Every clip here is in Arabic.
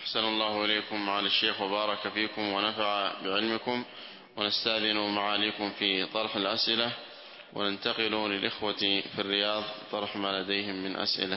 أحسن الله إليكم معالي الشيخ وبارك فيكم ونفع بعلمكم، ونستأذن معاليكم في طرح الأسئلة، وننتقل للإخوة في الرياض طرح ما لديهم من أسئلة.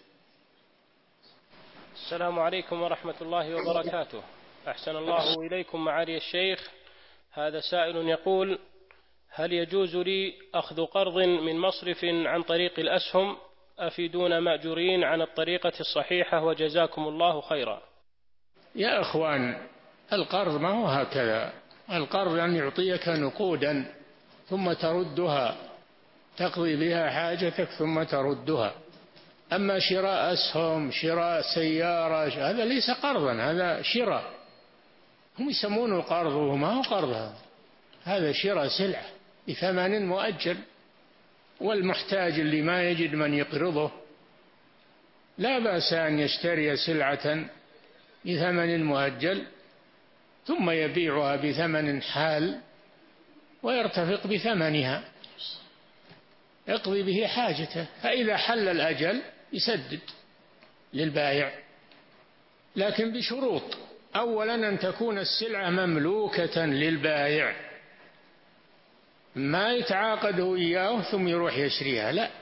السلام عليكم ورحمة الله وبركاته. أحسن الله إليكم معالي الشيخ. هذا سائل يقول: هل يجوز لي أخذ قرض من مصرف عن طريق الأسهم؟ أفيدون مأجورين عن الطريقة الصحيحة وجزاكم الله خيرا. يا أخوان، القرض ما هو هكذا. القرض أن يعطيك نقودا ثم تردها، تقضي بها حاجتك ثم تردها. أما شراء أسهم، شراء سيارة، هذا ليس قرضا، هذا شراء. هم يسمونه قرض وما هو قرض، هذا شراء سلعة بثمن مؤجل. والمحتاج اللي ما يجد من يقرضه لا بأس أن يشتري سلعة بثمن مؤجل ثم يبيعها بثمن حال ويرتفق بثمنها، يقضي به حاجته، فإذا حل الأجل يسدد للبائع، لكن بشروط: أولا أن تكون السلعة مملوكة للبائع، ما يتعاقده إياه ثم يروح يشريها، لا.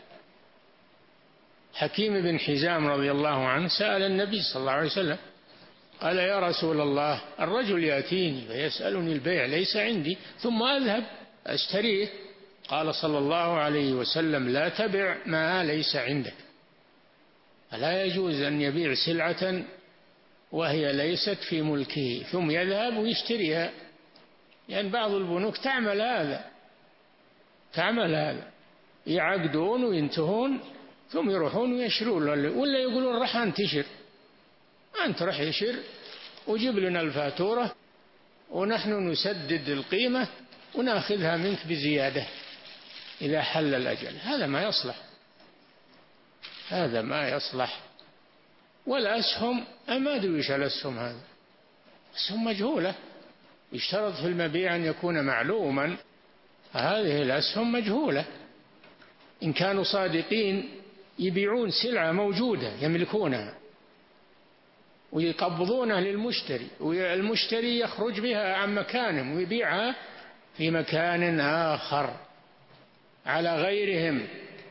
حكيم بن حزام رضي الله عنه سأل النبي صلى الله عليه وسلم قال: يا رسول الله، الرجل يأتيني فيسألني البيع ليس عندي ثم أذهب أشتريه. قال صلى الله عليه وسلم: لا تبع ما ليس عندك. فلا يجوز أن يبيع سلعة وهي ليست في ملكه ثم يذهب ويشتريها، لأن بعض البنوك تعمل هذا، يعقدون وينتهون ثم يروحون ويشرون، ولا يقولون راح انتشر، أنت رح يشر وجيب لنا الفاتورة ونحن نسدد القيمة ونأخذها منك بزيادة إذا حل الأجل. هذا ما يصلح. والأسهم ما أدري وش الأسهم، هذا أسهم مجهولة، يشترط في المبيع أن يكون معلوما. هذه الأسهم مجهولة. إن كانوا صادقين يبيعون سلعة موجودة يملكونها ويقبضونها للمشتري، والمشتري يخرج بها عن مكانهم ويبيعها في مكان آخر على غيرهم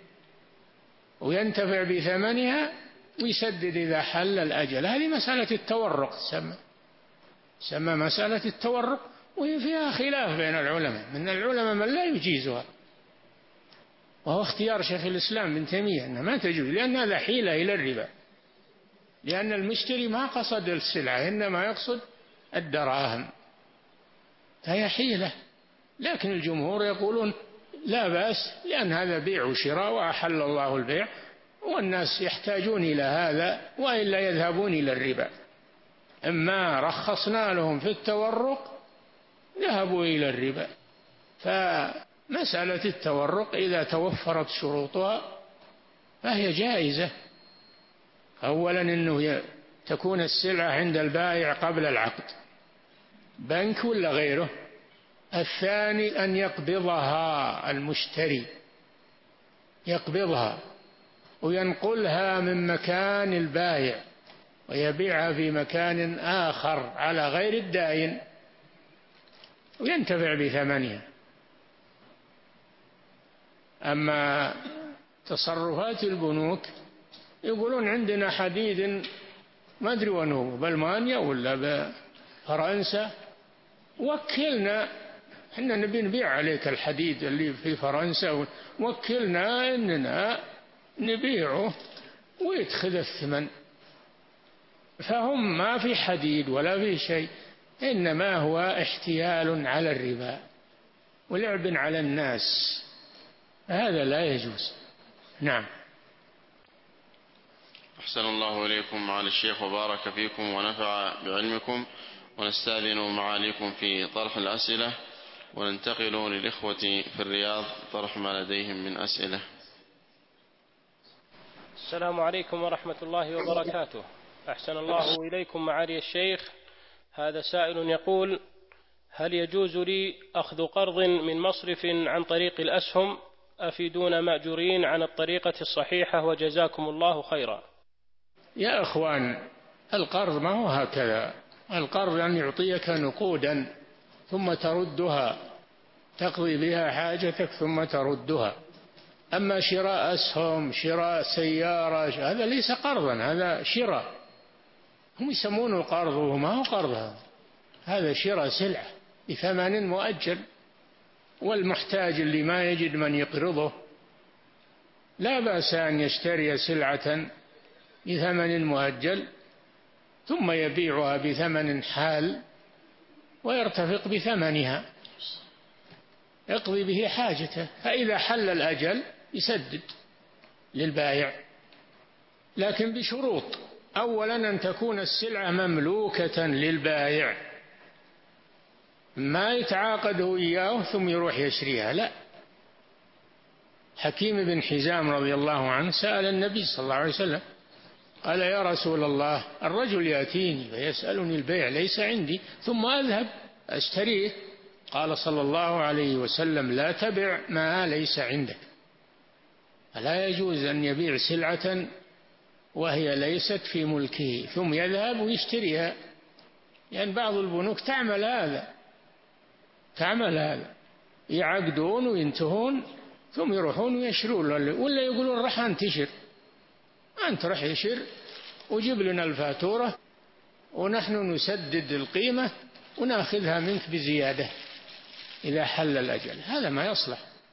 وينتفع بثمنها ويسدد إذا حل الأجل. هذه مسألة التورق تسمى مسألة التورق، وهي فيها خلاف بين العلماء، من العلماء من لا يجيزها، وهو اختيار شيخ الإسلام ابن تيمية أنها ما تجوز، لأن هذا حيلة إلى الربا، لأن المشتري ما قصد السلعة إنما يقصد الدراهم، فهي حيلة. لكن الجمهور يقولون لا بأس، لأن هذا بيع وشراء وأحل الله البيع، والناس يحتاجون إلى هذا وإلا يذهبون إلى الربا. أما رخصنا لهم في التورق ذهبوا إلى الربا. فمسألة التورق إذا توفرت شروطها فهي جائزة. أولا أنه تكون السلعة عند البائع قبل العقد، بنك ولا غيره. الثاني أن يقبضها المشتري، يقبضها وينقلها من مكان البائع ويبيعها في مكان آخر على غير الدائن وينتفع بثمنها. أما تصرفات البنوك يقولون عندنا حديد ما أدري وين هو، بألمانيا ولا بفرنسا، وكلنا احنا نبي نبيع عليك الحديد اللي في فرنسا، وكلنا اننا نبيعه ويدخل الثمن. فهم ما في حديد ولا في شيء، انما هو احتيال على الربا ولعب على الناس، هذا لا يجوز. نعم. أحسن الله إليكم معالي الشيخ وبارك فيكم ونفع بعلمكم، ونستأذن معاليكم في طرح الأسئلة، وننتقل للإخوة في الرياض طرح ما لديهم من أسئلة. السلام عليكم ورحمة الله وبركاته. أحسن الله إليكم معالي الشيخ. هذا سائل يقول: هل يجوز لي أخذ قرض من مصرف عن طريق الأسهم؟ أفيدون مأجورين عن الطريقة الصحيحة وجزاكم الله خيرا. يا أخوان، القرض ما هو هكذا. القرض أن يعطيك نقودا ثم تردها، تقضي بها حاجتك ثم تردها. أما شراء أسهم، شراء سيارة، هذا ليس قرضا، هذا شراء. هم يسمونه قرض وما هو قرض، هذا شراء سلعة بثمن مؤجل. والمحتاج اللي ما يجد من يقرضه لا بأس أن يشتري سلعة بثمن مؤجل ثم يبيعها بثمن حال ويرتفق بثمنها، يقضي به حاجته، فإذا حل الأجل يسدد للبائع، لكن بشروط. أولا أن تكون السلعة مملوكة للبائع، ما يتعاقد إياه ثم يروح يشريها، لا. حكيم بن حزام رضي الله عنه سأل النبي صلى الله عليه وسلم قال: يا رسول الله، الرجل يأتيني ويسألني البيع ليس عندي ثم أذهب أشتريه. قال صلى الله عليه وسلم: لا تبع ما ليس عندك. فلا يجوز أن يبيع سلعة وهي ليست في ملكه ثم يذهب ويشتريها، لأن يعني بعض البنوك تعمل هذا، يعقدون وينتهون ثم يروحون ويشرون، ولا يقولون راح انتشر، أنت راح يشر وجيب لنا الفاتورة ونحن نسدد القيمة ونأخذها منك بزيادة إذا حل الأجل. هذا ما يصلح،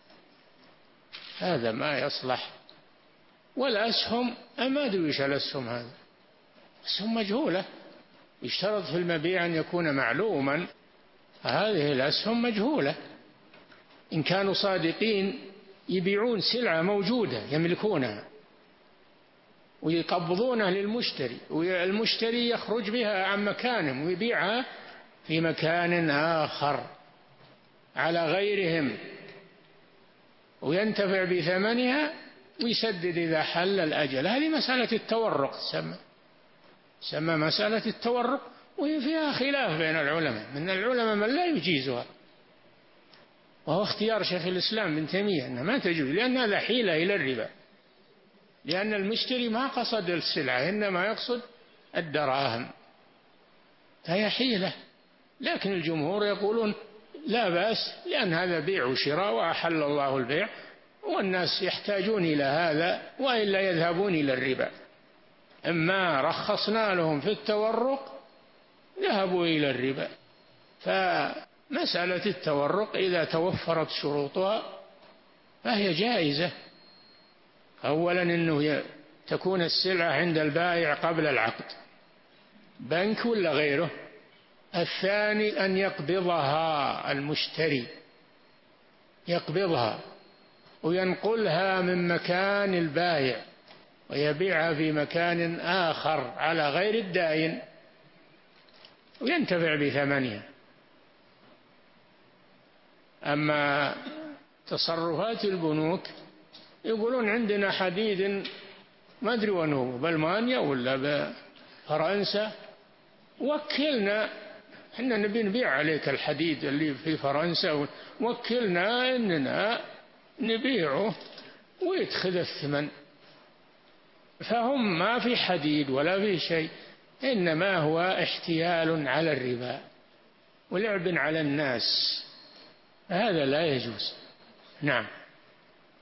هذا ما يصلح. والأسهم ما أدري وش الأسهم، هذا أسهم مجهولة، يشترط في المبيع أن يكون معلوما. هذه الأسهم مجهولة. إن كانوا صادقين يبيعون سلعة موجودة يملكونها ويقبضونها للمشتري، والمشتري يخرج بها عن مكانهم ويبيعها في مكان آخر على غيرهم وينتفع بثمنها ويسدد إذا حل الأجل. هذه مسألة التورق تسمى مسألة التورق، وهي فيها خلاف بين العلماء، من العلماء من لا يجيزها، وهو اختيار شيخ الإسلام ابن تيمية أنها ما تجوز، لأن هذا حيلة إلى الربا، لأن المشتري ما قصد السلعة إنما يقصد الدراهم، فهي حيلة. لكن الجمهور يقولون لا بأس، لأن هذا بيع وشراء وأحل الله البيع، والناس يحتاجون إلى هذا وإلا يذهبون إلى الربا. أما رخصنا لهم في التورق ذهبوا إلى الربا. فمسألة التورق إذا توفرت شروطها فهي جائزة. أولا أنه تكون السلعة عند البائع قبل العقد، بنك ولا غيره. الثاني أن يقبضها المشتري، يقبضها وينقلها من مكان البائع ويبيعها في مكان آخر على غير الدائن وينتفع بثمنها. أما تصرفات البنوك يقولون عندنا حديد ما أدري وين هو، بألمانيا ولا بفرنسا، وكلنا احنا نبي نبيع عليك الحديد اللي في فرنسا، وكلنا اننا نبيعه ويدخل الثمن. فهم ما في حديد ولا في شيء، انما هو احتيال على الربا ولعب على الناس، هذا لا يجوز. نعم.